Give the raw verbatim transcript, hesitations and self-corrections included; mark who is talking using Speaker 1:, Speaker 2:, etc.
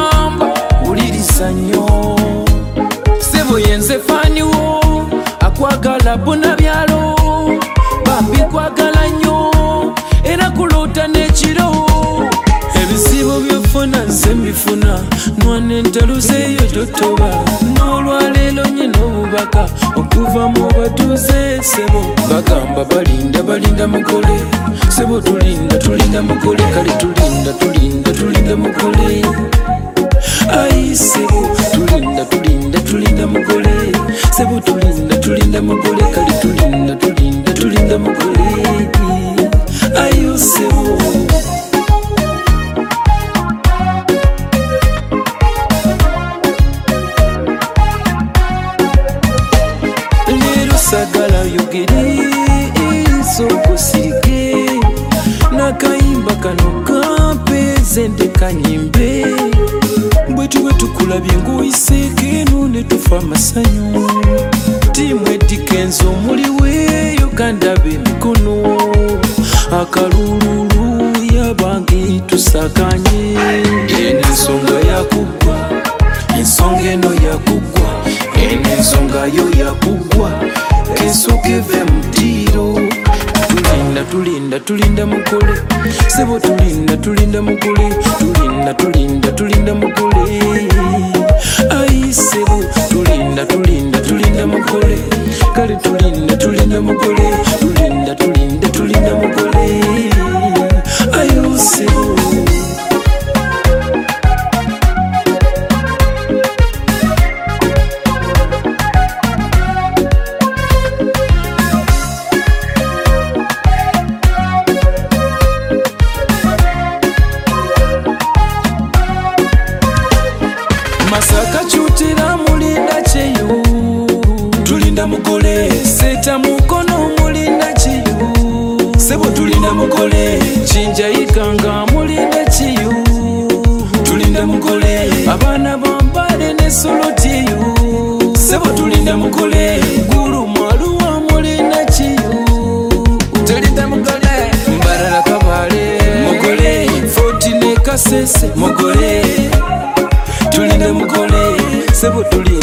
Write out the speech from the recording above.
Speaker 1: nkugamba wuliriza nnyo sebo yenze faniwo akwagala buna byalo bambi kwagala nnyo era kulota n'ekiro ebizibu byofuna nze mbifuna nwana entaluzeeyo totoba n'olwaleero nyina obubaka okuva mu batuuze sebo bagamba balinda balinda mugole sebo tulinda tulinda mugole kale tulinda tulinda tulinda mugole ai sebo tulinda tulinda tulinda mugole sebo tulinda tulinda mugole kale tulinda tulinda tulinda mugole ayo sebo sagala yogere sokusirike nakayimba kano kampeze ndekanyimbe bwetu bwetukulabye ng'oyiseeko eno ne tufa amasanyu tiimu edikenzo muliweeyo kandaba emikono akalululu yabange tusakanye eno ensonga yakuggwa ensonga eno yakuggwa eno ensonga yo yakuggwa kesooka eve mu ddiiro tulinda tulinda tulinda mugole sebo tulinda tulinda mugole tulinda tulinda tulinda mugole ai sebo tulinda tulinda tulinda mugole kale tulinda tulinda mugole tulinda tulinda tulinda mugole ayo sebo Masaka chutira mulinda cheyo tulinda mugole seta mukono mulinda cheyo sebo tulinda mugole chinja ikanga mulinda cheyo tulinda mugole abana bambale ne solotiyo sebo tulinda mugole guru maluwa mulinda cheyo tulinda mugole mbarara kabale mugole fortine kasese mugole tulinda mugole sebo tulinda